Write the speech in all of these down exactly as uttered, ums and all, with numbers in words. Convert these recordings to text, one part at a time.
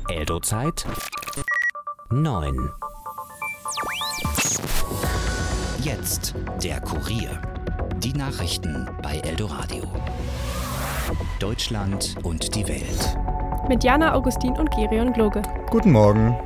Eldo-Zeit neun. Jetzt der Kurier. Die Nachrichten bei Eldoradio. Deutschland und die Welt. Mit Jana Augustin und Gerion Gloge. Guten Morgen.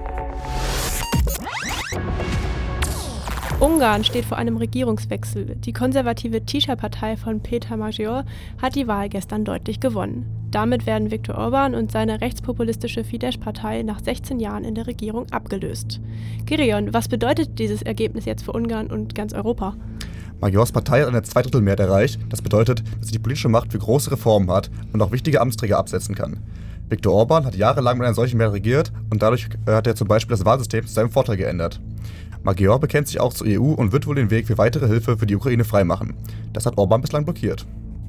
Ungarn steht vor einem Regierungswechsel. Die konservative Tisza-Partei von Péter Major hat die Wahl gestern deutlich gewonnen. Damit werden Viktor Orbán und seine rechtspopulistische Fidesz-Partei nach sechzehn Jahren in der Regierung abgelöst. Gerion, was bedeutet dieses Ergebnis jetzt für Ungarn und ganz Europa? Majors Partei hat eine Zweidrittelmehrheit erreicht. Das bedeutet, dass sie die politische Macht für große Reformen hat und auch wichtige Amtsträger absetzen kann. Viktor Orbán hat jahrelang mit einer solchen Mehrheit regiert und dadurch hat er zum Beispiel das Wahlsystem zu seinem Vorteil geändert. Major bekennt sich auch zur E U und wird wohl den Weg für weitere Hilfe für die Ukraine freimachen. Das hat Orbán bislang blockiert.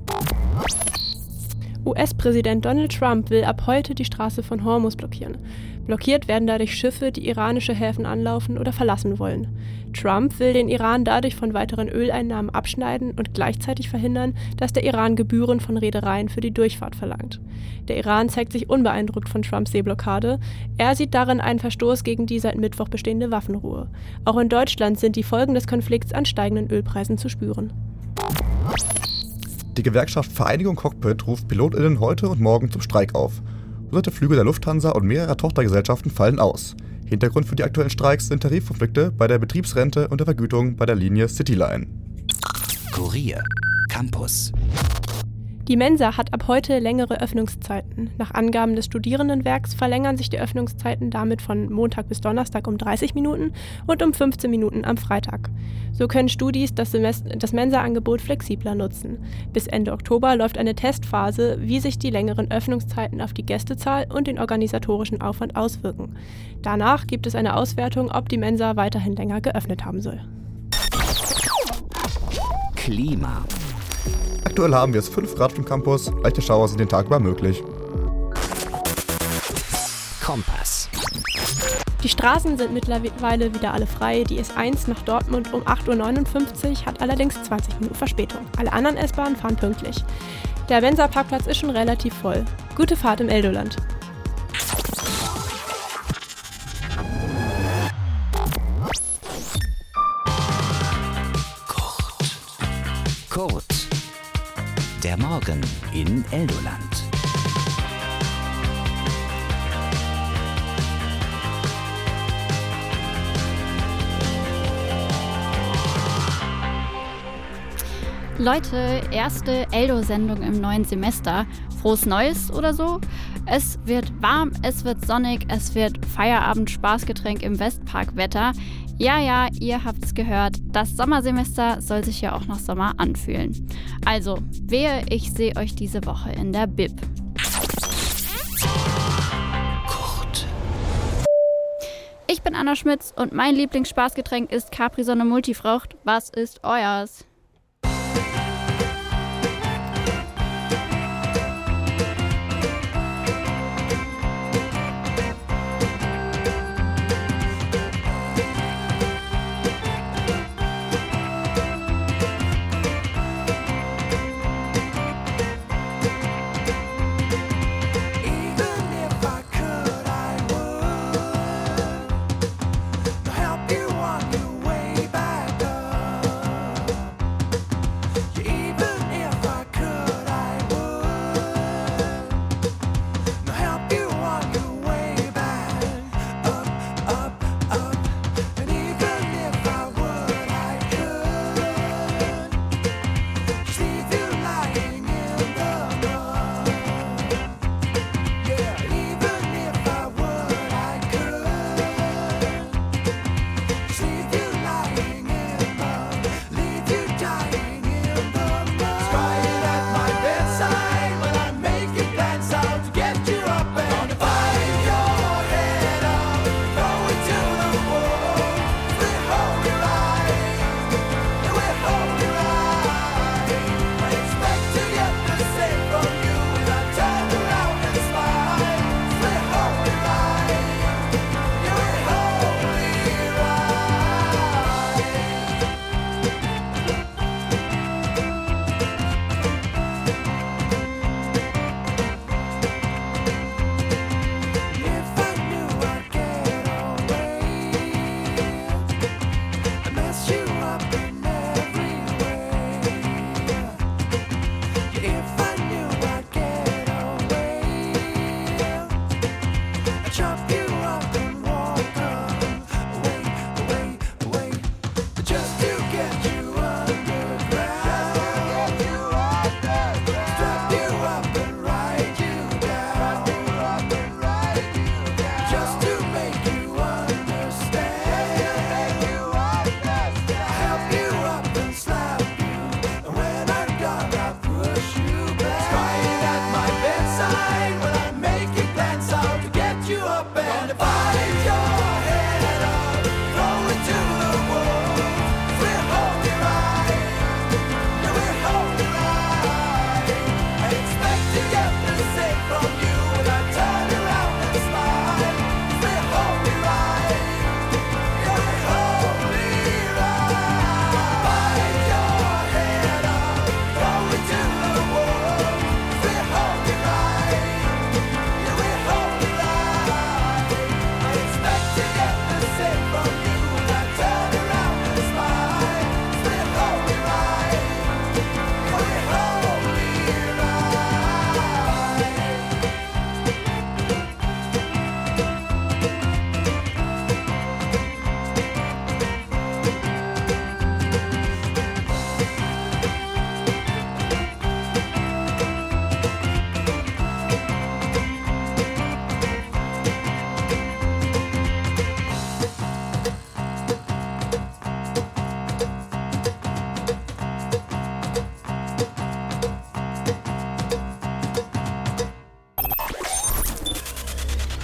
U S-Präsident Donald Trump will ab heute die Straße von Hormuz blockieren. Blockiert werden dadurch Schiffe, die iranische Häfen anlaufen oder verlassen wollen. Trump will den Iran dadurch von weiteren Öleinnahmen abschneiden und gleichzeitig verhindern, dass der Iran Gebühren von Reedereien für die Durchfahrt verlangt. Der Iran zeigt sich unbeeindruckt von Trumps Seeblockade. Er sieht darin einen Verstoß gegen die seit Mittwoch bestehende Waffenruhe. Auch in Deutschland sind die Folgen des Konflikts an steigenden Ölpreisen zu spüren. Die Gewerkschaft Vereinigung Cockpit ruft PilotInnen heute und morgen zum Streik auf. Hunderte Flüge der Lufthansa und mehrerer Tochtergesellschaften fallen aus. Hintergrund für die aktuellen Streiks sind Tarifkonflikte bei der Betriebsrente und der Vergütung bei der Linie Cityline. Kurier Campus. Die Mensa hat ab heute längere Öffnungszeiten. Nach Angaben des Studierendenwerks verlängern sich die Öffnungszeiten damit von Montag bis Donnerstag um dreißig Minuten und um fünfzehn Minuten am Freitag. So können Studis das, Semester, das Mensa-Angebot flexibler nutzen. Bis Ende Oktober läuft eine Testphase, wie sich die längeren Öffnungszeiten auf die Gästezahl und den organisatorischen Aufwand auswirken. Danach gibt es eine Auswertung, ob die Mensa weiterhin länger geöffnet haben soll. Klima. Aktuell haben wir es fünf Grad im Campus, leichte Schauer sind den Tag über möglich. Kompass. Die Straßen sind mittlerweile wieder alle frei. Die S eins nach Dortmund um acht Uhr neunundfünfzig hat allerdings zwanzig Minuten Verspätung. Alle anderen S-Bahnen fahren pünktlich. Der Mensa-Parkplatz ist schon relativ voll. Gute Fahrt im Eldoland. Kurt. Der Morgen in Eldoland. Leute, erste Eldo-Sendung im neuen Semester. Frohes Neues oder so? Es wird warm, es wird sonnig, es wird Feierabend, Spaßgetränk im Westpark-Wetter. Ja, ja, ihr habt's gehört, das Sommersemester soll sich ja auch nach Sommer anfühlen. Also, wehe, ich sehe euch diese Woche in der Bib. Kurt. Ich bin Anna Schmitz und mein Lieblingsspaßgetränk ist Capri-Sonne Multifrucht. Was ist euers?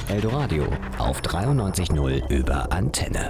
Eldoradio auf dreiundneunzig Komma null über Antenne.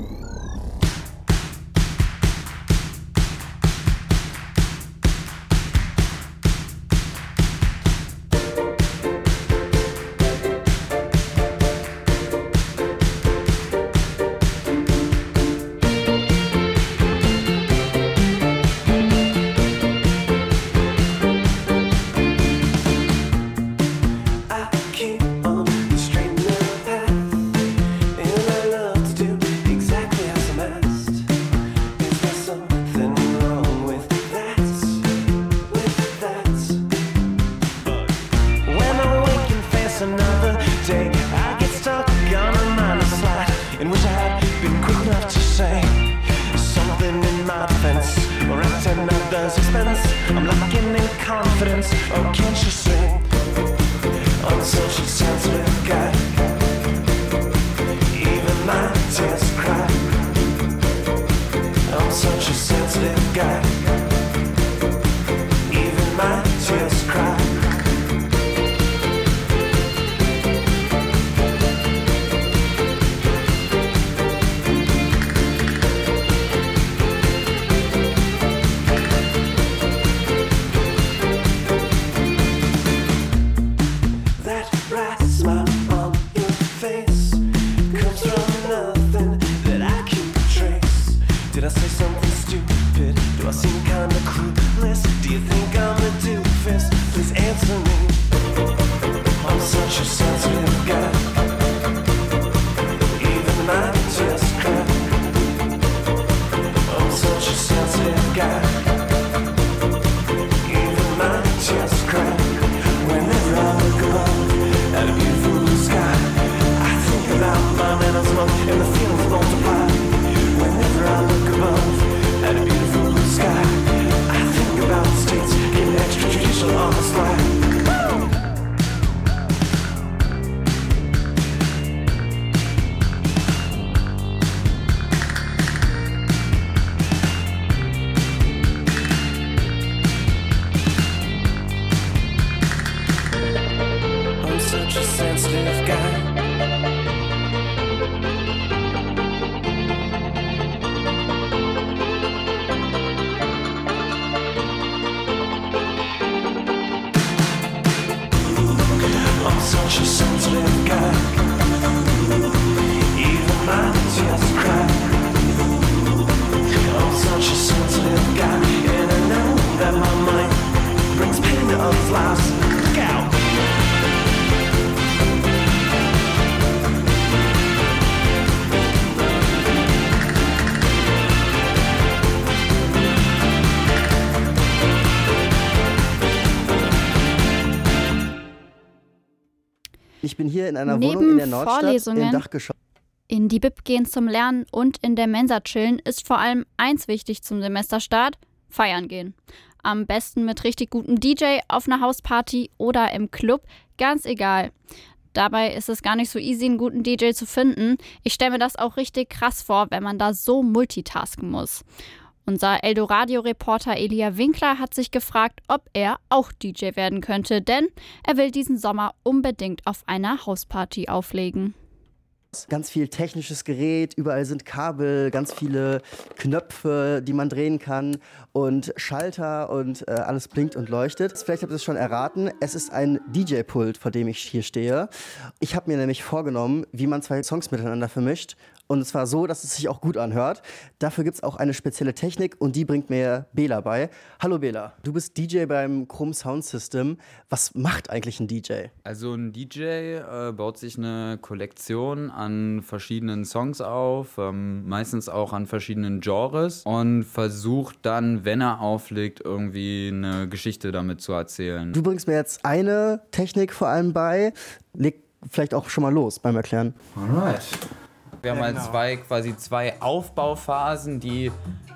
Ich bin hier in einer Neben Wohnung in der Nordstadt Vorlesungen im Dachgeschoss. In die Bib gehen zum Lernen und in der Mensa chillen ist vor allem eins wichtig zum Semesterstart: feiern gehen. Am besten mit richtig gutem D J auf einer Hausparty oder im Club, ganz egal. Dabei ist es gar nicht so easy, einen guten D J zu finden. Ich stelle mir das auch richtig krass vor, wenn man da so multitasken muss. Unser Eldoradio-Reporter Elia Winkler hat sich gefragt, ob er auch D J werden könnte, denn er will diesen Sommer unbedingt auf einer Hausparty auflegen. Ganz viel technisches Gerät, überall sind Kabel, ganz viele Knöpfe, die man drehen kann und Schalter und äh, alles blinkt und leuchtet. Vielleicht habt ihr es schon erraten, es ist ein D J-Pult, vor dem ich hier stehe. Ich habe mir nämlich vorgenommen, wie man zwei Songs miteinander vermischt. Und zwar so, dass es sich auch gut anhört. Dafür gibt es auch eine spezielle Technik und die bringt mir Bela bei. Hallo Bela, du bist D J beim Chrom Sound System. Was macht eigentlich ein D J? Also ein D J äh, baut sich eine Kollektion an verschiedenen Songs auf, ähm, meistens auch an verschiedenen Genres und versucht dann, wenn er auflegt, irgendwie eine Geschichte damit zu erzählen. Du bringst mir jetzt eine Technik vor allem bei. Leg vielleicht auch schon mal los beim Erklären. Alright. Wir haben Ja, halt genau. zwei, quasi zwei Aufbauphasen, die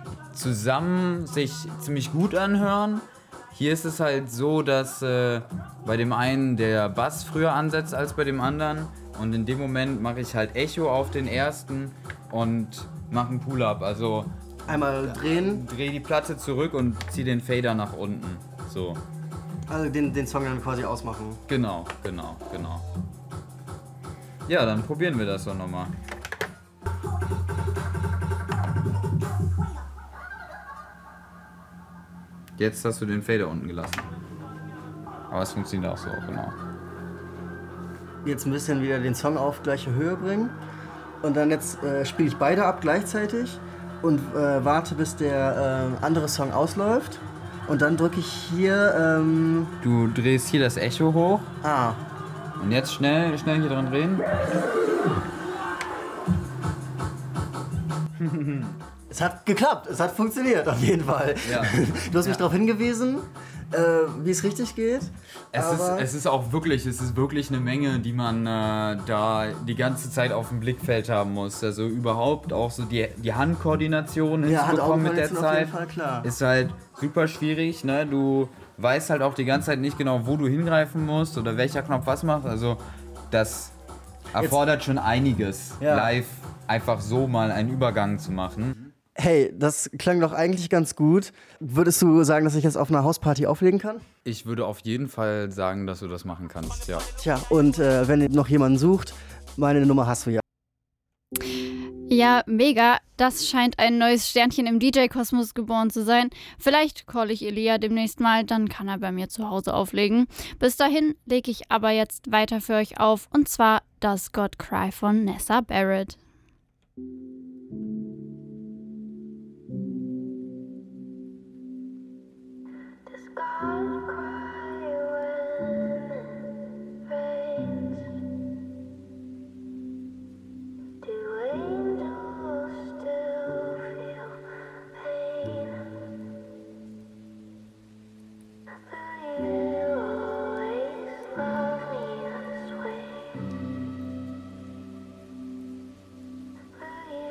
zusammen sich ziemlich gut anhören. Hier ist es halt so, dass äh, bei dem einen der Bass früher ansetzt als bei dem anderen. Und in dem Moment mache ich halt Echo auf den ersten und mache einen Pull-Up. Also Einmal drehen, drehe die Platte zurück und ziehe den Fader nach unten. So. also den, den Song dann quasi ausmachen. Genau, genau, genau. Ja, dann probieren wir das doch nochmal. Jetzt hast du den Fader unten gelassen. Aber es funktioniert auch so, genau. Jetzt ein bisschen wieder den Song auf gleiche Höhe bringen. Und dann jetzt äh, spiele ich beide ab gleichzeitig und äh, warte, bis der äh, andere Song ausläuft. Und dann drücke ich hier... Ähm Du drehst hier das Echo hoch. Ah. Und jetzt schnell, schnell hier dran drehen. Es hat geklappt, es hat funktioniert auf jeden Fall. Ja. Du hast mich Ja. darauf hingewiesen, äh, wie es richtig geht. Es ist, aber es ist auch wirklich, es ist wirklich eine Menge, die man äh, da die ganze Zeit auf dem Blickfeld haben muss. Also überhaupt auch so die, die Handkoordination ja, hinzubekommen mit der Hand-Augen-Koordination auf Zeit jeden Fall, klar. ist halt super schwierig. Ne? Du weißt halt auch die ganze Zeit nicht genau, wo du hingreifen musst oder welcher Knopf was macht. Also das erfordert schon einiges, Ja. live einfach so mal einen Übergang zu machen. Hey, das klang doch eigentlich ganz gut. Würdest du sagen, dass ich jetzt auf einer Hausparty auflegen kann? Ich würde auf jeden Fall sagen, dass du das machen kannst, ja. Tja, und äh, wenn ihr noch jemanden sucht, meine Nummer hast du ja. Ja, mega. Das scheint ein neues Sternchen im D J-Kosmos geboren zu sein. Vielleicht call ich Elia demnächst mal, dann kann er bei mir zu Hause auflegen. Bis dahin lege ich aber jetzt weiter für euch auf, und zwar Does God Cry von Nessa Barrett. Will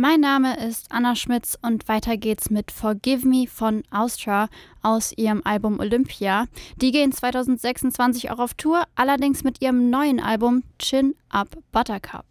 Mein Name ist Anna Schmitz und weiter geht's mit Forgive Me von Austra aus ihrem Album Olympia. Die gehen zwanzig sechsundzwanzig auch auf Tour, allerdings mit ihrem neuen Album Chin Up Buttercup.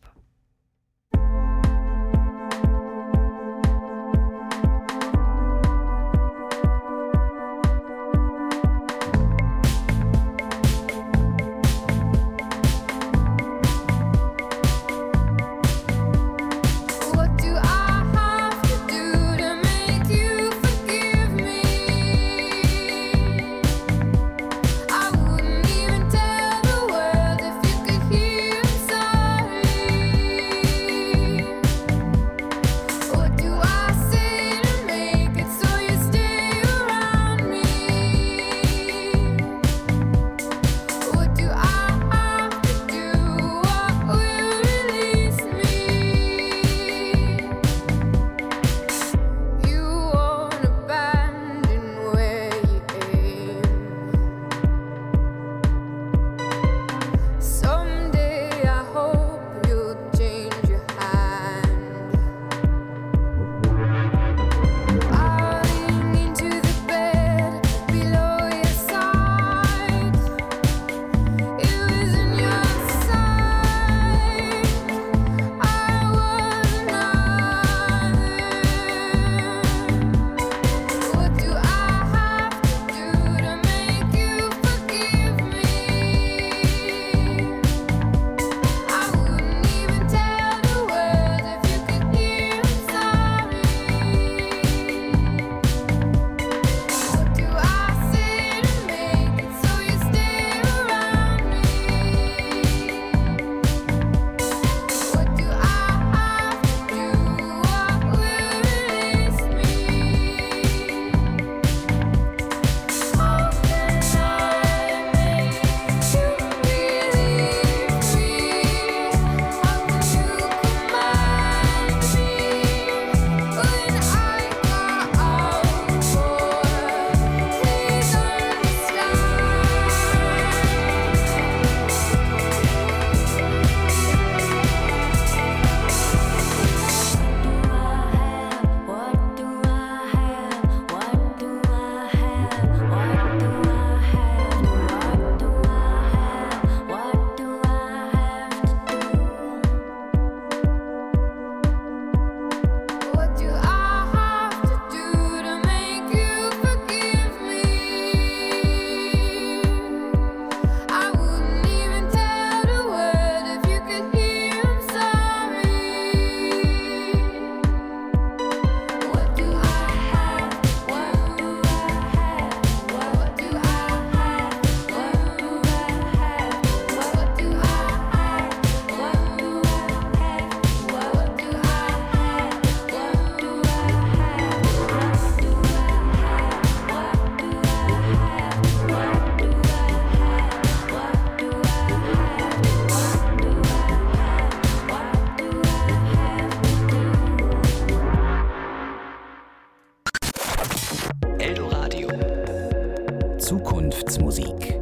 Zukunftsmusik.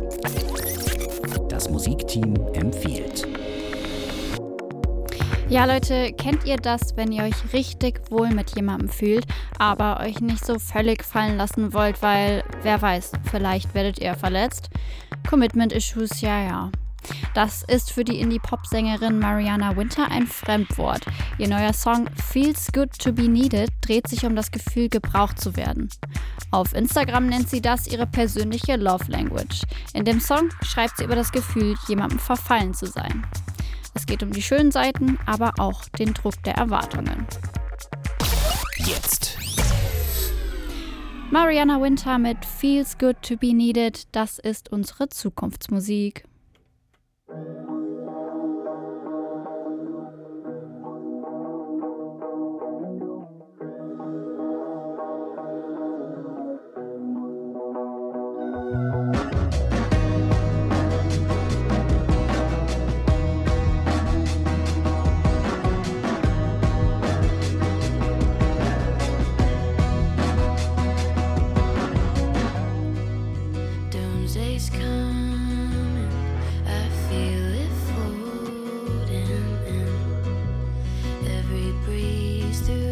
Das Musikteam empfiehlt. Ja, Leute, kennt ihr das, wenn ihr euch richtig wohl mit jemandem fühlt, aber euch nicht so völlig fallen lassen wollt, weil, wer weiß, vielleicht werdet ihr verletzt? Commitment-Issues, ja, ja. Das ist für die Indie-Pop-Sängerin Mariana Winter ein Fremdwort. Ihr neuer Song Feels Good to Be Needed dreht sich um das Gefühl, gebraucht zu werden. Auf Instagram nennt sie das ihre persönliche Love Language. In dem Song schreibt sie über das Gefühl, jemandem verfallen zu sein. Es geht um die schönen Seiten, aber auch den Druck der Erwartungen. Jetzt. Mariana Winter mit Feels Good to Be Needed, das ist unsere Zukunftsmusik. Doomsday's coming, I feel it folding in. Every breeze through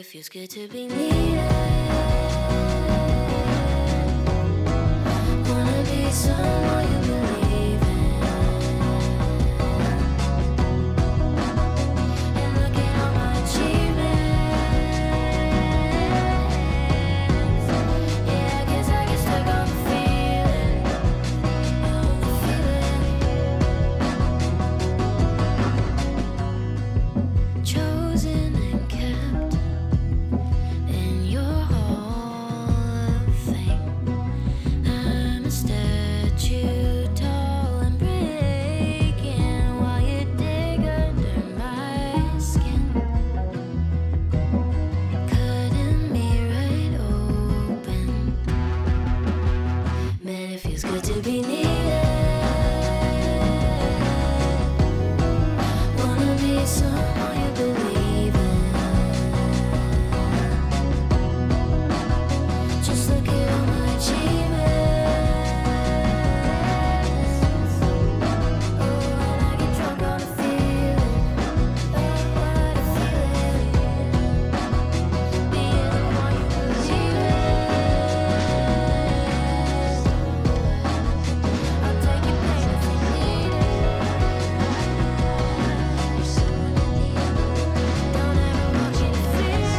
feels good to be needed. Wanna be someone you believe in. And look at all my achievements. Yeah, I guess I get stuck on the feeling, on the feeling. Chosen and kept in your hall of fame. I'm a statue, tall and breaking while you dig under my skin, cutting me right open. Man, it feels good to be needed. Wanna be someone you believe in. Just look at all my achievements. Oh, and I get drunk on the feeling, oh, what a feeling. Being the one you believe in. I'll take your pain if you need it. You're someone in the end. Don't ever want you to feel it.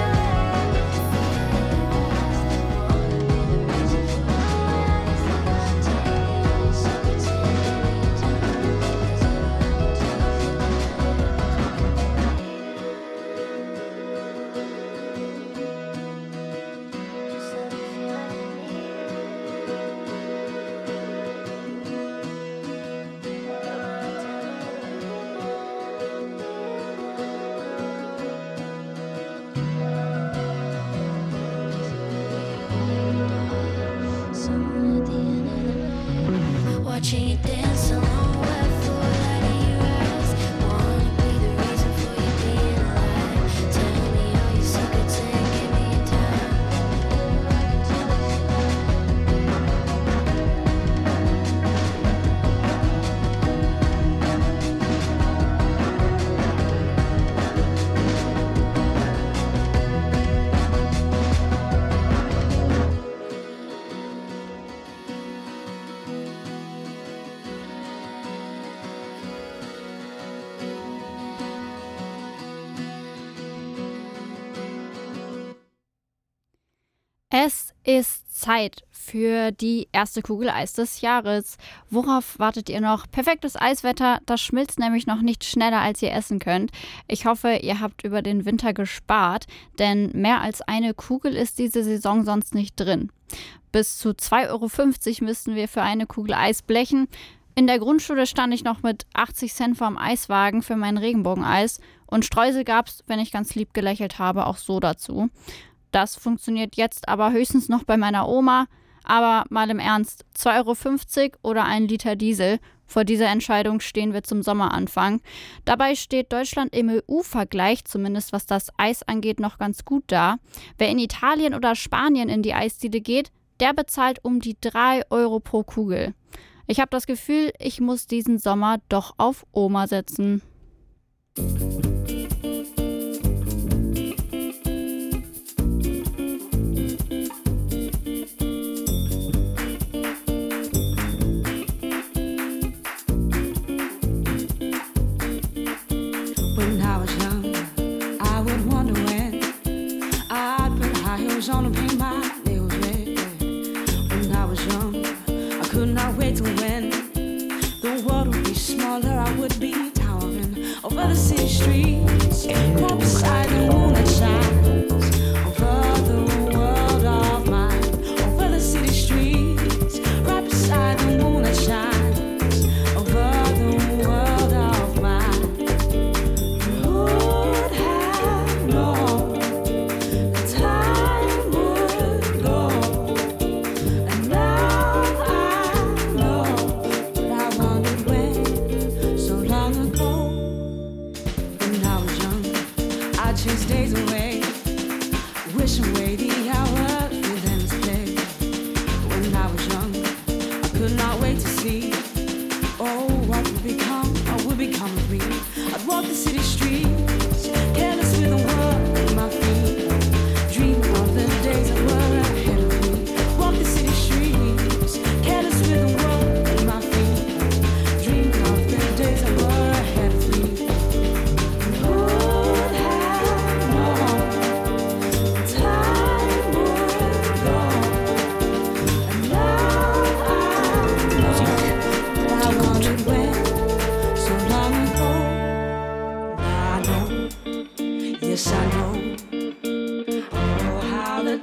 Someone at the end of the night, watching you dance along, wet foot out of your eyes. Wanna be the reason for you being alive. Tell me all your secrets and give me your time. Es ist Zeit für die erste Kugel Eis des Jahres. Worauf wartet ihr noch? Perfektes Eiswetter, das schmilzt nämlich noch nicht schneller, als ihr essen könnt. Ich hoffe, ihr habt über den Winter gespart, denn mehr als eine Kugel ist diese Saison sonst nicht drin. Bis zu zwei Euro fünfzig müssten wir für eine Kugel Eis blechen. In der Grundschule stand ich noch mit achtzig Cent vorm Eiswagen für mein Regenbogeneis und Streusel gab's, wenn ich ganz lieb gelächelt habe, auch so dazu. Das funktioniert jetzt aber höchstens noch bei meiner Oma. Aber mal im Ernst, zwei Euro fünfzig oder ein Liter Diesel? Vor dieser Entscheidung stehen wir zum Sommeranfang. Dabei steht Deutschland im E U-Vergleich, zumindest was das Eis angeht, noch ganz gut da. Wer in Italien oder Spanien in die Eisdiele geht, der bezahlt um die drei Euro pro Kugel. Ich habe das Gefühl, ich muss diesen Sommer doch auf Oma setzen. When I was young, I would wonder when I'd put high heels on and paint my nails red. When I was young, I could not wait till when the world would be smaller. I would be towering over the city streets, right beside the moon that shines over the world of mine. Over the city streets, right beside the moon that shines over the world of mine. Chase days away, wishing away the hours with endless play. When I was young, I could not wait to see, oh, what would become, what would become of me. I'd walk the city streets, careless with the world at my feet.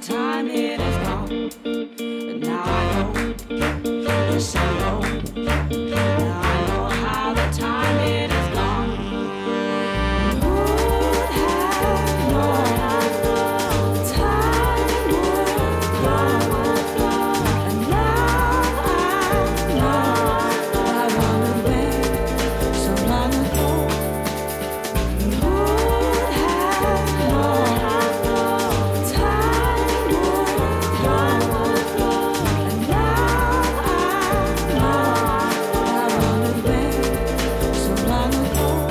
time it is gone. And now I know, yes I know. Now I know how the time it is gone. Who would have known the time would go? And now I know I wandered away so long ago. And who would have known the time would go? And now I know I wandered away so long ago.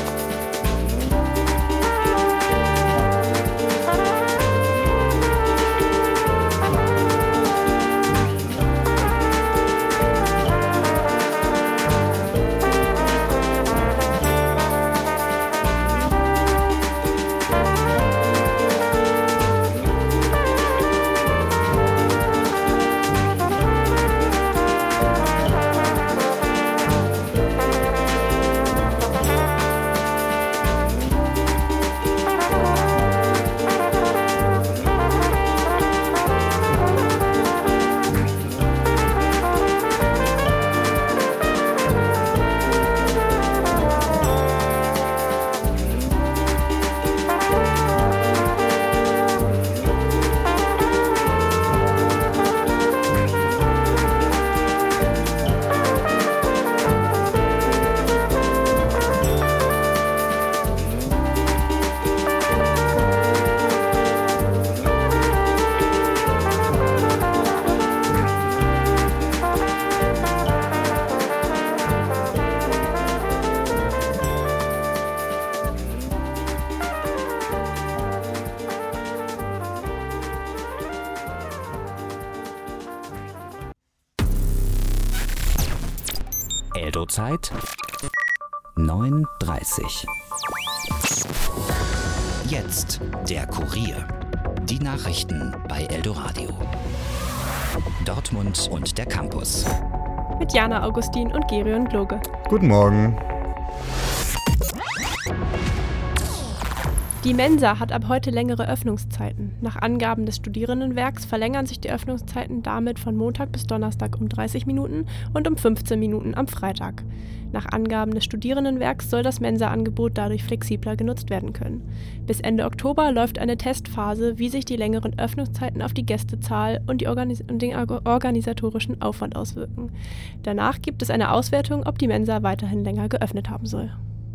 Eldo-Zeit neun Uhr dreißig. Jetzt der Kurier. Die Nachrichten bei Eldoradio. Dortmund und der Campus. Mit Jana Augustin und Gerion Gloge. Guten Morgen. Die Mensa hat ab heute längere Öffnungszeiten. Nach Angaben des Studierendenwerks verlängern sich die Öffnungszeiten damit von Montag bis Donnerstag um dreißig Minuten und um fünfzehn Minuten am Freitag. Nach Angaben des Studierendenwerks soll das Mensa-Angebot dadurch flexibler genutzt werden können. Bis Ende Oktober läuft eine Testphase, wie sich die längeren Öffnungszeiten auf die Gästezahl und, die Organis- und den organisatorischen Aufwand auswirken. Danach gibt es eine Auswertung, ob die Mensa weiterhin länger geöffnet haben soll.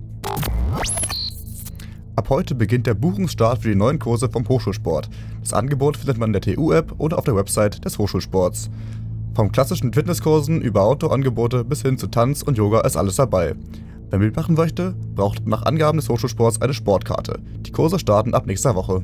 Ab heute beginnt der Buchungsstart für die neuen Kurse vom Hochschulsport. Das Angebot findet man in der T U-App oder auf der Website des Hochschulsports. Vom klassischen Fitnesskursen über Outdoor-Angebote bis hin zu Tanz und Yoga ist alles dabei. Wer mitmachen möchte, braucht nach Angaben des Hochschulsports eine Sportkarte. Die Kurse starten ab nächster Woche.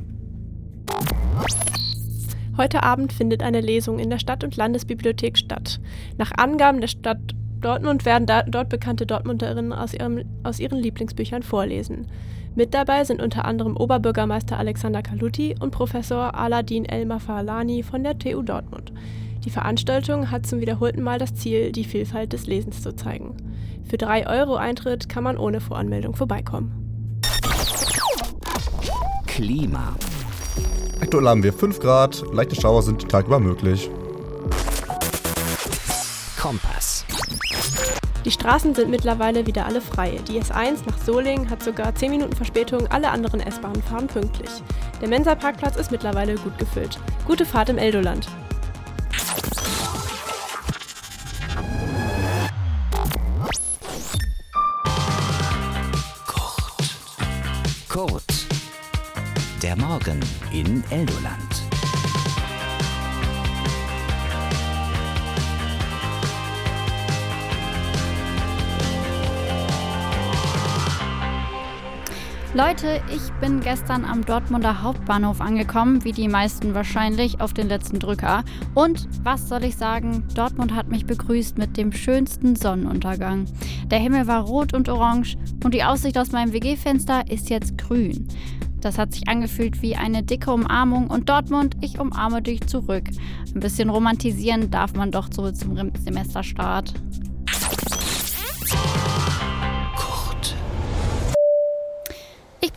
Heute Abend findet eine Lesung in der Stadt- und Landesbibliothek statt. Nach Angaben der Stadt Dortmund werden da, dort bekannte Dortmunderinnen aus, ihrem, aus ihren Lieblingsbüchern vorlesen. Mit dabei sind unter anderem Oberbürgermeister Alexander Kaluti und Professor Aladin El-Mafalani von der T U Dortmund. Die Veranstaltung hat zum wiederholten Mal das Ziel, die Vielfalt des Lesens zu zeigen. Für drei Euro Eintritt kann man ohne Voranmeldung vorbeikommen. Klima. Aktuell haben wir fünf Grad, leichte Schauer sind tagüber möglich. Kompass. Die Straßen sind mittlerweile wieder alle frei. Die S eins nach Solingen hat sogar zehn Minuten Verspätung, alle anderen S-Bahnen fahren pünktlich. Der Mensa-Parkplatz ist mittlerweile gut gefüllt. Gute Fahrt im Eldoland. Kurt. Der Morgen in Eldoland. Leute, ich bin gestern am Dortmunder Hauptbahnhof angekommen, wie die meisten wahrscheinlich, auf den letzten Drücker. Und was soll ich sagen, Dortmund hat mich begrüßt mit dem schönsten Sonnenuntergang. Der Himmel war rot und orange und die Aussicht aus meinem W G-Fenster ist jetzt grün. Das hat sich angefühlt wie eine dicke Umarmung und Dortmund, ich umarme dich zurück. Ein bisschen romantisieren darf man doch so zum Semesterstart.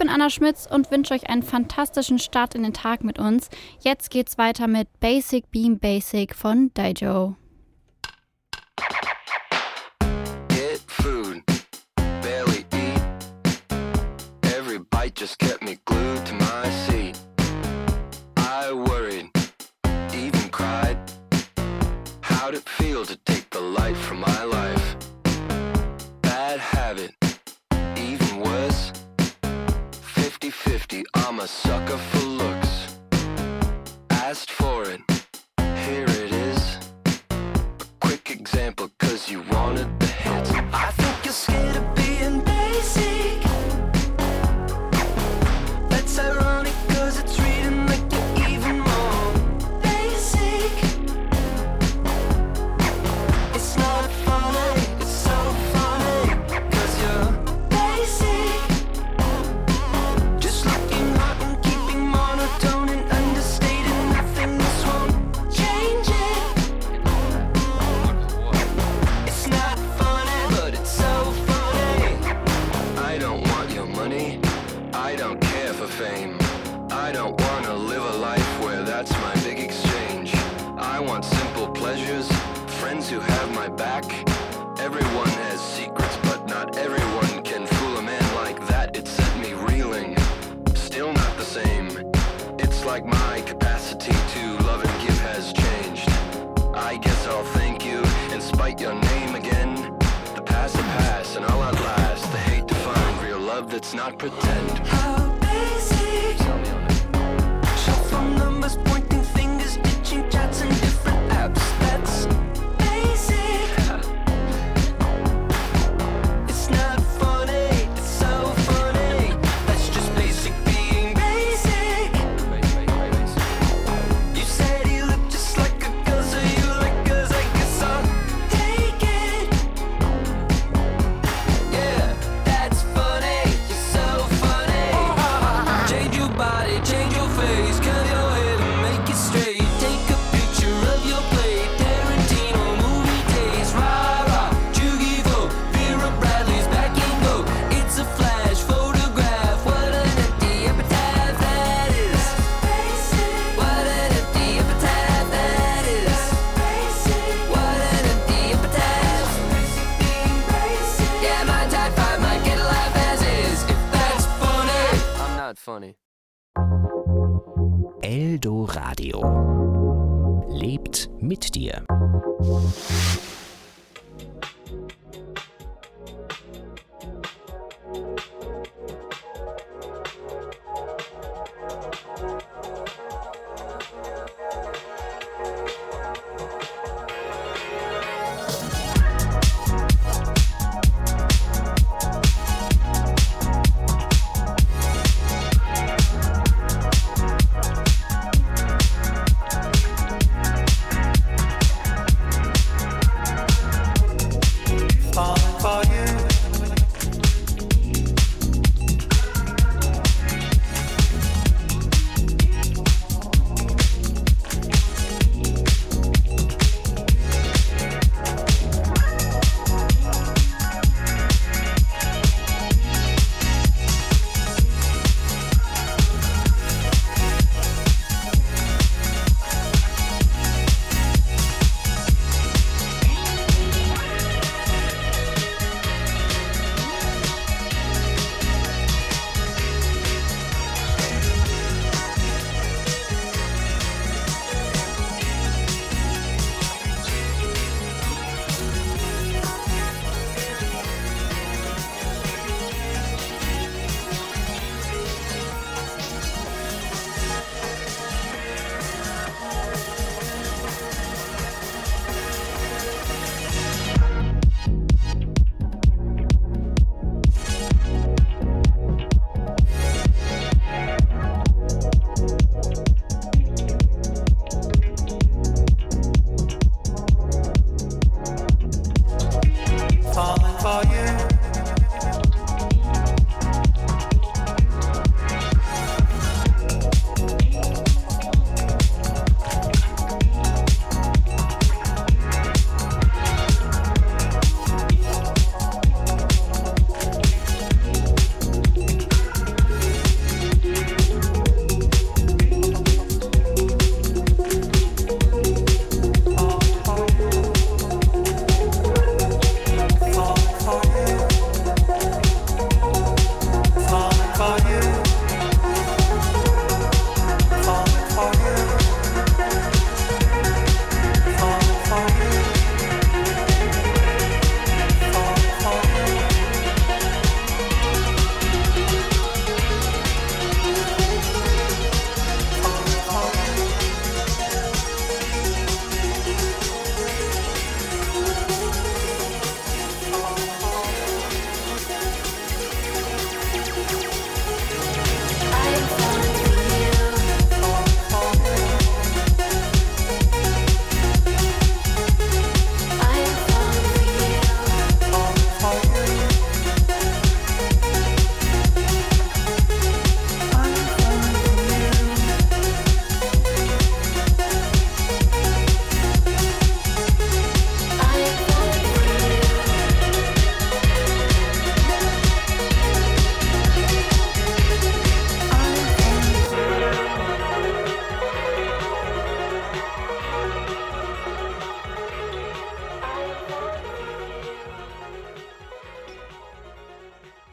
bin Anna Schmitz und wünsche euch einen fantastischen Start in den Tag mit uns. Jetzt geht's weiter mit Basic Beam Basic von Daijo. Get food, barely eat. Every bite just kept me glued to my seat. I worried, even cried. How'd it feel to take the light from my life? Bad habit, even worse. fifty-fifty, I'm a sucker for looks. Asked for it, here it is. A quick example, cause you wanted the hits. I think you're scared of being basic. That's ironic, cause it's reading like you're even more basic. It's not funny, it's so funny, cause you're basic. Just looking hot and keeping monotone and understating nothing. This won't change it. It's not funny, but it's so funny. I don't want your money, I don't care for fame. I don't wanna live a life where that's my big exchange. I want simple pleasures, friends who have my back. Everyone has secrets, but not everyone can fool a man like that. It set me reeling, still not the same. It's like my capacity to love and give has changed. I guess I'll thank you and spite your name again. The past will pass and I'll outlast the hate to find real love that's not pretend. How basic? Tell me on it. Shuffle numbers, pointing fingers, ditching chats and different apps. That's basic. It's not funny, it's so funny. That's just basic being basic. You said he looked just like a girl, so you like girls, I guess I'll take it. Yeah, that's funny, you're so funny. Change your body, change your face, curl your hair and make it straight. Take a picture of your plate, Tarantino movie days. Rah rah, Jugivo, Vera Bradley's back in vogue. It's a flash photograph, what an empty epitaph that is. What an empty epitaph that is. What an empty epitaph. Yeah, my type five might get a laugh as is. If that's funny, I'm not funny. Eldo Radio. Lebt mit dir.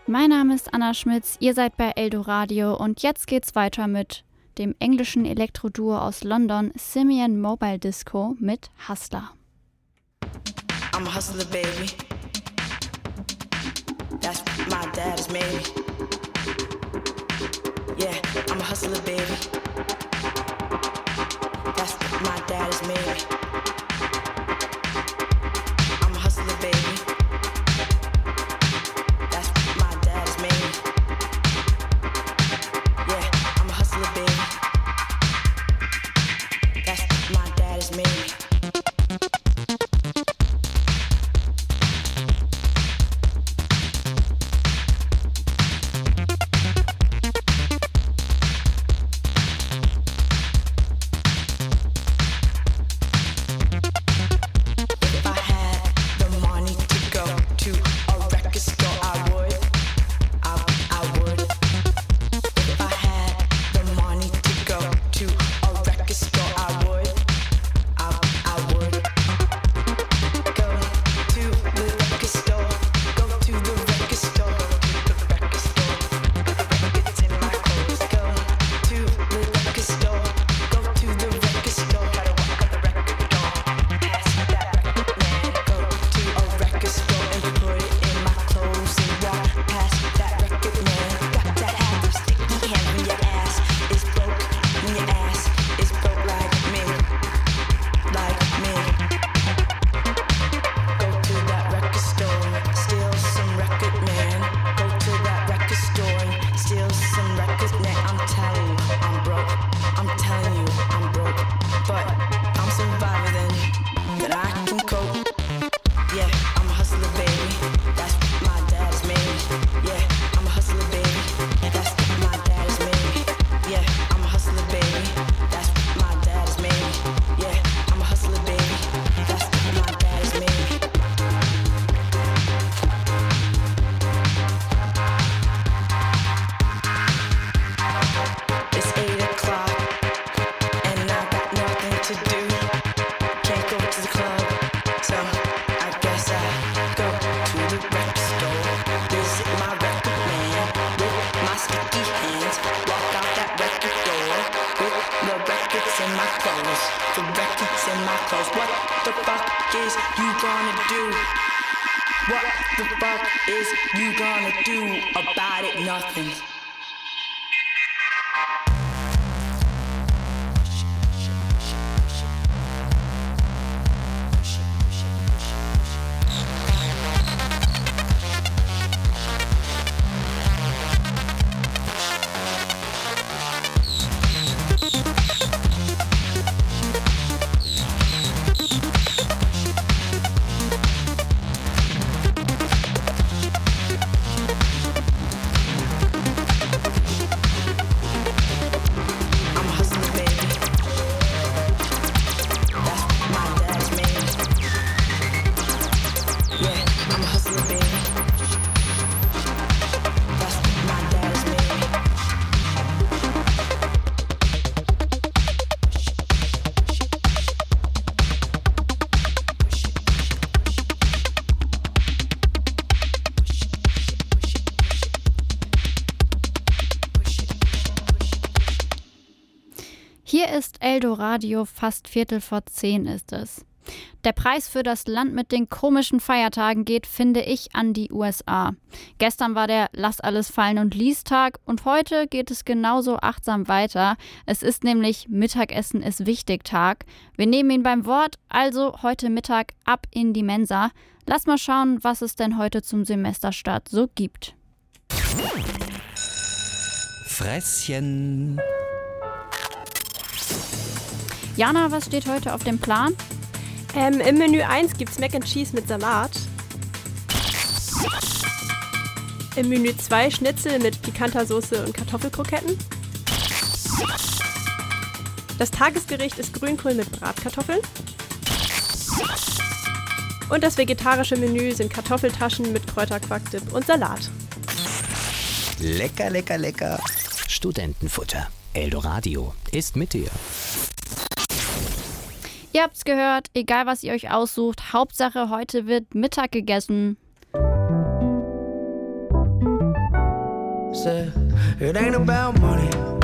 Mein Name ist Anna Schmitz, ihr seid bei Eldoradio und jetzt geht's weiter mit dem englischen Elektroduo aus London Simian Mobile Disco mit Hustler. I'm a hustler, baby. That's my dad's made me. Yeah, I'm a hustler, baby. That's my dad's made me. I'm a hustler, baby. That's my dad's made me. Yeah, I'm a hustler, baby. That's my dad's made me. Hier ist Eldoradio, fast Viertel vor zehn ist es. Der Preis für das Land mit den komischen Feiertagen geht, finde ich, an die U S A. Gestern war der Lass alles fallen und lies Tag und heute geht es genauso achtsam weiter. Es ist nämlich Mittagessen ist wichtig Tag. Wir nehmen ihn beim Wort, also heute Mittag ab in die Mensa. Lass mal schauen, was es denn heute zum Semesterstart so gibt. Fresschen. Jana, was steht heute auf dem Plan? Ähm, im Menü eins gibt's Mac and Cheese mit Salat. Im Menü zwei Schnitzel mit pikanter Soße und Kartoffelkroketten. Das Tagesgericht ist Grünkohl mit Bratkartoffeln. Und das vegetarische Menü sind Kartoffeltaschen mit Kräuterquark-Dip und Salat. Lecker, lecker, lecker. Studentenfutter. Eldoradio ist mit dir. Ihr habt's gehört, egal was ihr euch aussucht, Hauptsache heute wird Mittag gegessen. Said, it ain't about money.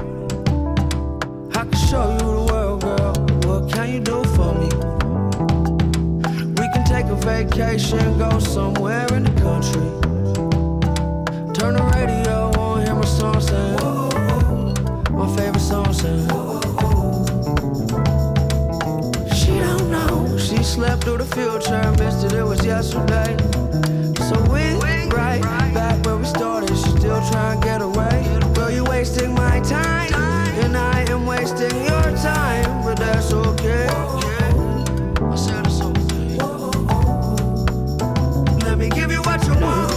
I can show you the world, girl. What can you do for me? We can take a vacation, go somewhere in the country. Turn the radio on, hear my song saying, my favorite song saying. She don't know, she slept through the future, missed it, it was yesterday. So we right back where we started, she still trying to get away. Girl, you wasting my time, and I am wasting your time, but that's okay. I said it's okay. Let me give you what you want.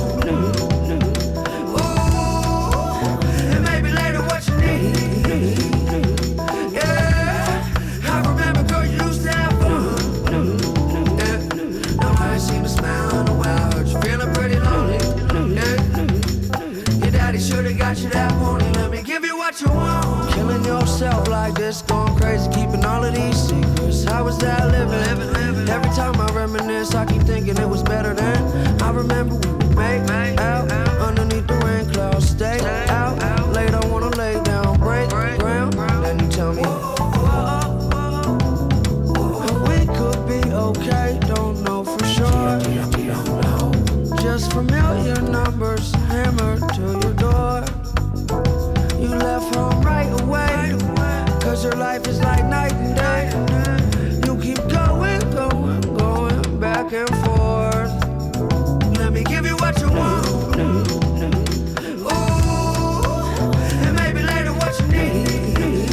Ooh, and maybe later what you need. Yeah, I remember, girl, you used to have fun. Yeah, now I ain't seen a smile in a while. Heard you feeling pretty lonely. Yeah, your daddy should've got you that morning. Let me give you what you want. Killing yourself like this, going crazy, keeping all of these secrets. How was that living? living, living. Every time I reminisce, I keep thinking it was better than. I remember we would make out underneath the rain clouds. Stay out late, I wanna lay down, break ground. Then you tell me, and we could be okay, don't know for sure. Just familiar numbers hammered to your door. You left home right away, cause your life is like night and day. You keep going, going, going back and forth. Let me give you what you want. Ooh, and maybe later what you need.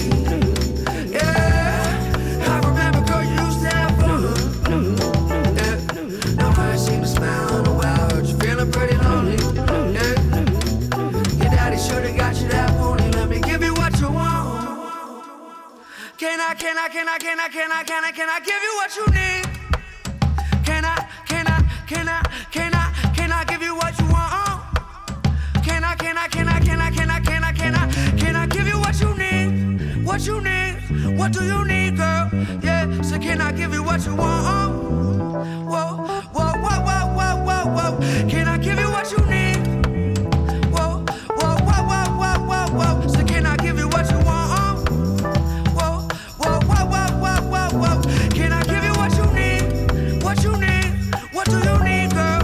Yeah, I remember, girl, you used to have fun. Yeah, now I ain't seen a smile in a while. Heard you feeling pretty lonely. Yeah, your daddy should've got you that morning. Let me give you what you want. Can I, can I, can I, can I, can I, can I, can I give you what you need? Can I, can I, can I, can I, can I give you what you want? Can I, can I, can I, can I, can I, can I, can I, can I give you what you need? What you need? What do you need, girl? Yeah, so can I give you what you want? Whoa, whoa, whoa, whoa, whoa, whoa, whoa. Can I give you what you need? Whoa, whoa, whoa, whoa, whoa, whoa, whoa. So can I give you what you want? Whoa, whoa, whoa, whoa, whoa, whoa, whoa. Can I give you what you need? What you need? What do you need, girl?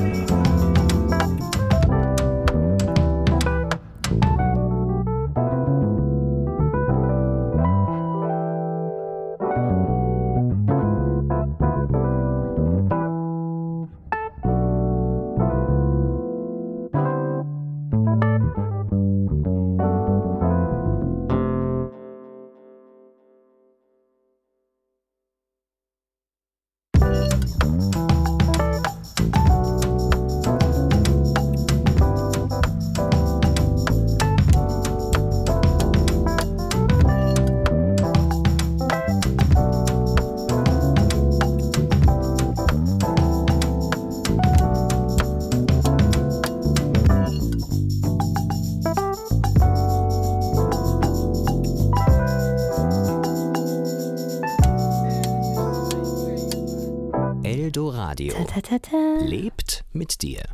Eldoradio lebt mit dir.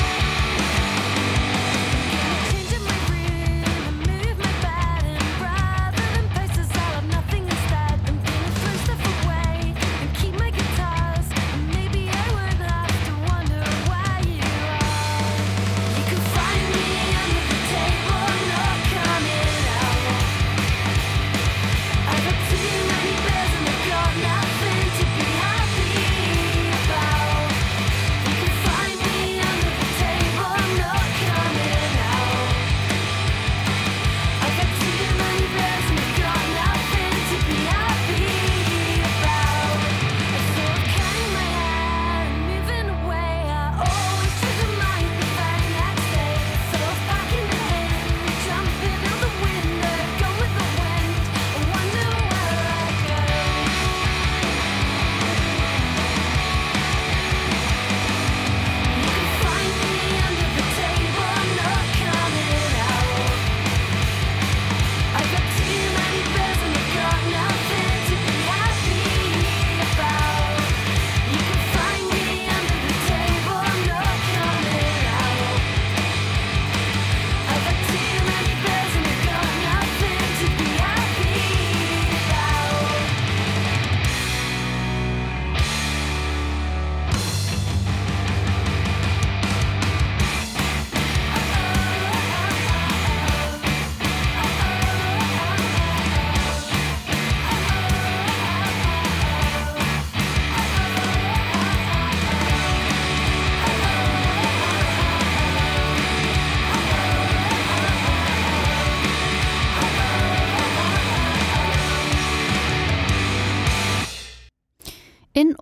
Changing my room, move my bed and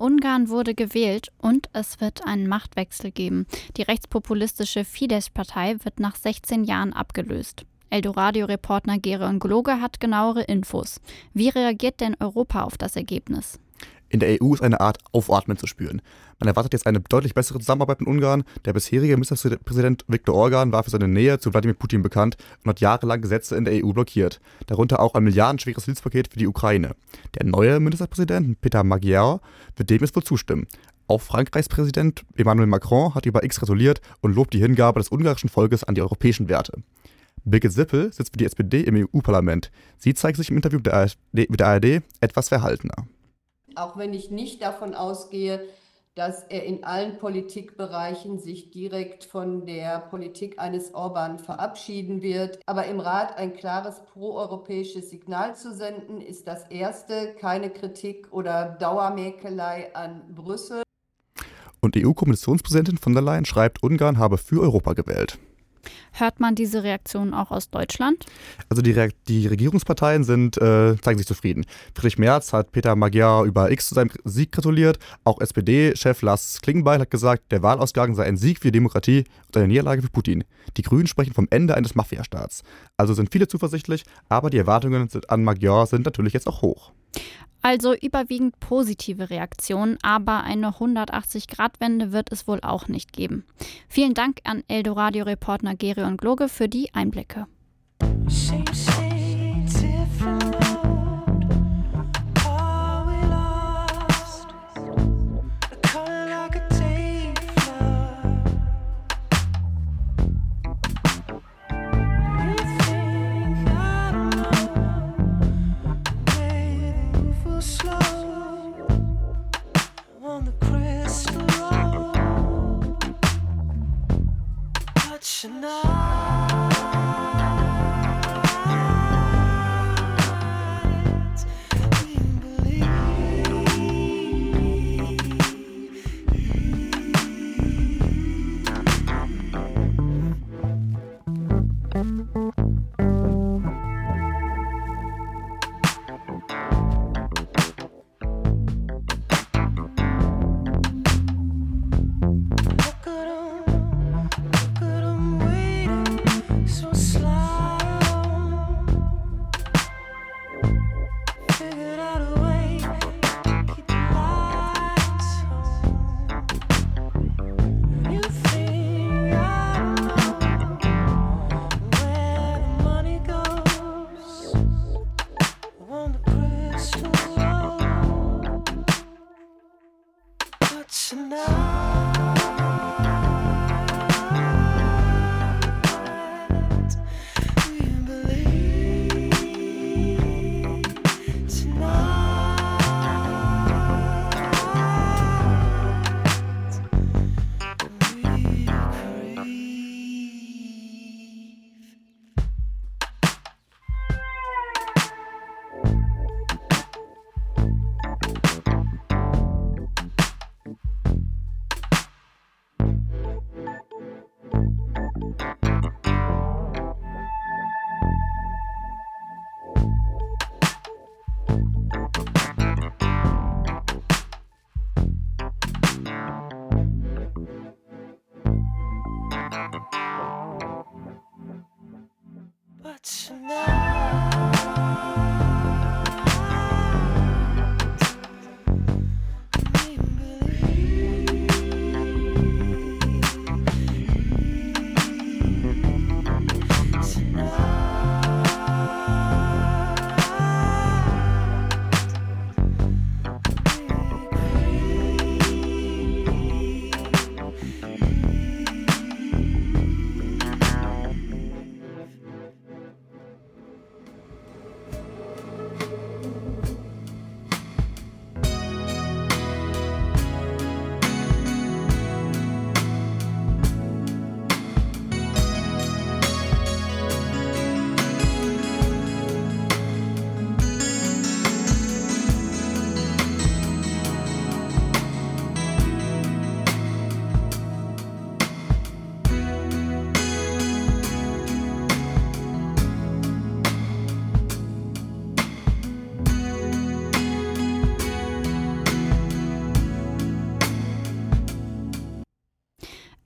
Ungarn wurde gewählt und es wird einen Machtwechsel geben. Die rechtspopulistische Fidesz-Partei wird nach sechzehn Jahren abgelöst. Eldoradio-Reporter Gereon Gloge hat genauere Infos. Wie reagiert denn Europa auf das Ergebnis? In der E U ist eine Art Aufatmen zu spüren. Man erwartet jetzt eine deutlich bessere Zusammenarbeit mit Ungarn. Der bisherige Ministerpräsident Viktor Orban war für seine Nähe zu Wladimir Putin bekannt und hat jahrelang Gesetze in der E U blockiert. Darunter auch ein milliardenschweres Hilfspaket für die Ukraine. Der neue Ministerpräsident Peter Magyar wird dem jetzt wohl zustimmen. Auch Frankreichs Präsident Emmanuel Macron hat über X gratuliert und lobt die Hingabe des ungarischen Volkes an die europäischen Werte. Birgit Sippel sitzt für die S P D im E U-Parlament. Sie zeigt sich im Interview mit der A R D, mit der A R D etwas verhaltener. Auch wenn ich nicht davon ausgehe, dass er in allen Politikbereichen sich direkt von der Politik eines Orban verabschieden wird. Aber im Rat ein klares proeuropäisches Signal zu senden, ist das Erste. Keine Kritik oder Dauermäkelei an Brüssel. Und E U-Kommissionspräsidentin von der Leyen schreibt, Ungarn habe für Europa gewählt. Hört man diese Reaktionen auch aus Deutschland? Also die, Re- die Regierungsparteien sind, äh, zeigen sich zufrieden. Friedrich Merz hat Peter Magyar über X zu seinem Sieg gratuliert. Auch S P D-Chef Lars Klingbeil hat gesagt, der Wahlausgang sei ein Sieg für die Demokratie und eine Niederlage für Putin. Die Grünen sprechen vom Ende eines Mafiastaats. Also sind viele zuversichtlich, aber die Erwartungen an Magyar sind natürlich jetzt auch hoch. Also überwiegend positive Reaktionen, aber eine hundertachtzig-Grad-Wende wird es wohl auch nicht geben. Vielen Dank an Eldoradio-Reporter Gereon Gloge für die Einblicke.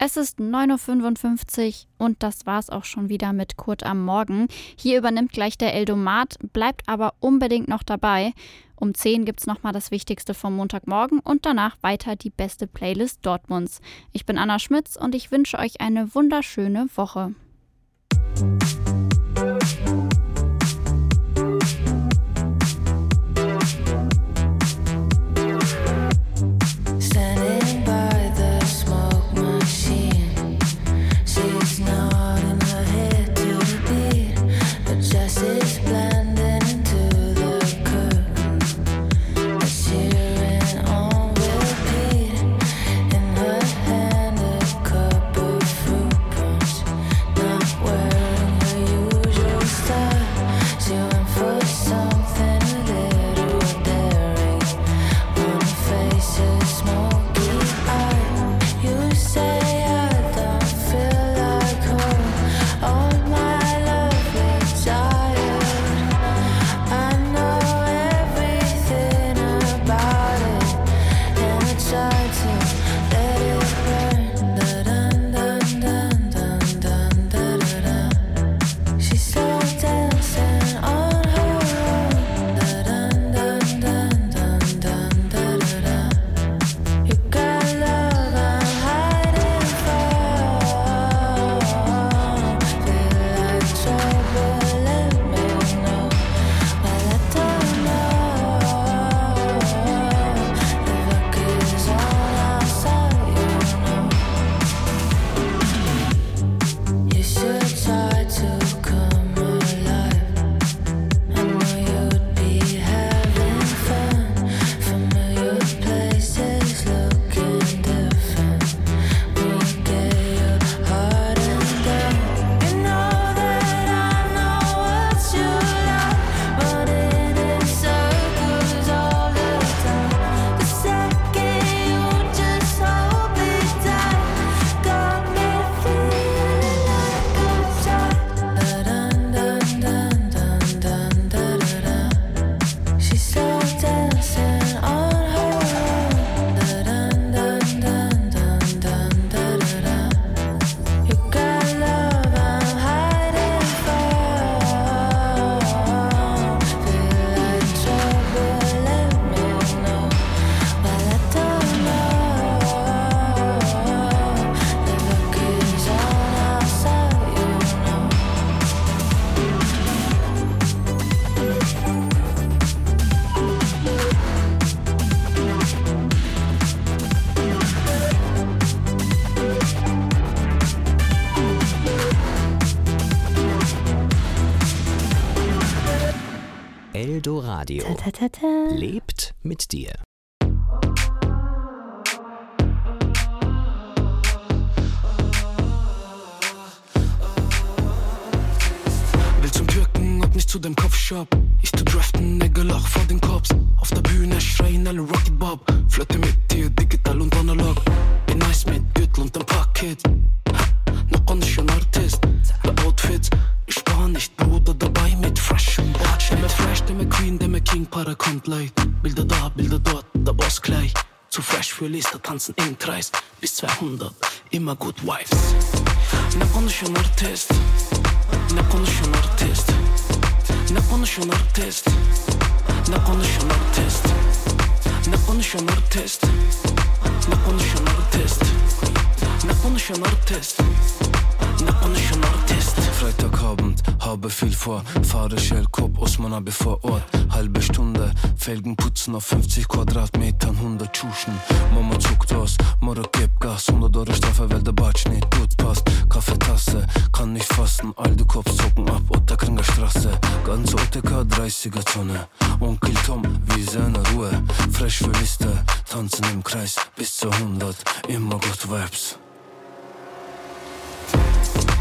Es ist neun Uhr fünfundfünfzig und das war's auch schon wieder mit Kurt am Morgen. Hier übernimmt gleich der Eldomat, bleibt aber unbedingt noch dabei. Um zehn gibt's nochmal das Wichtigste vom Montagmorgen und danach weiter die beste Playlist Dortmunds. Ich bin Anna Schmitz und ich wünsche euch eine wunderschöne Woche. Standing by the smoke machine, she's nodding her head to the beat. The Jessie's blending into the curtain, it's cheering on repeat. In her hand a cup of fruit punch, not wearing her usual style. She went for something a little daring. On her face is smoky eye. You say I don't feel like home. All my lovely tired. I know everything about it, and I try to let it burn. Da-dun-dun-dun-dun-dun-da-da-da. She's so dancing on her own. Da-dun-dun-dun-dun-dun-da-da-da. You got love I'm hiding from. Feel like trouble, let me know. But I don't know. The look is on outside, you know. You should try to come alive. I know you'd be having fun. Familiar places looking different. When you get your heart undone, you know that I know what you like. Running in circles all the time. The second you just hold me tight, got me feeling like I'm tired. Da-dun-dun-dun-dun-dun-da-da-da. She's so dancing on her own. Da-dun-dun-dun-dun-dun-da-da-da. You got love I'm hiding from. Feel like trouble, let me know. But I don't know. The look is on outside, you know. Eldoradio Ta-ta-ta-ta. lebt mit dir. Will zum Türken und nicht zu dem Kopfshop. Ich tu draften, Nägelloch vor den Cops. Auf der Bühne schreien alle Rocket Bob. Flirte mit dir, digital und analog. Bin nice mit Gürtel und dem Paket. Noch Condition Artist. Der Outfits, ich spar nicht, Bruder, dabei mit Fresh und Bad. Stimme Fresh, Stimme Queen, Stimme King, Para kommt leid. Bilder da, Bilder dort, der Boss gleich. Zu fresh für Lister, tanzen im Kreis. Bis zweihundert, immer good Vibes. Ne Condition Artist. Ne Condition Artist. Ne Condition Artist. Ne Condition Artist. Ne Condition Artist. Ne Condition Artist. Ne Condition Artist. Ne Condition Artist. Freitagabend, habe viel vor. Fahre schnell, Kopf, Osman habe vor Ort. Halbe Stunde, Felgen putzen auf fünfzig Quadratmetern, hundert Tschuschen. Mama zuckt aus, Mara gibt Gas. hundert Euro Strafe, weil der Batsch nicht gut passt. Kaffeetasse, kann nicht fassen. All die Cops zucken ab, Ottakringer Straße. Ganz O T K, dreißiger Zone. Onkel Tom, wie seine Ruhe. Fresh für Liste, tanzen im Kreis bis zu hundert. Immer gut Vibes.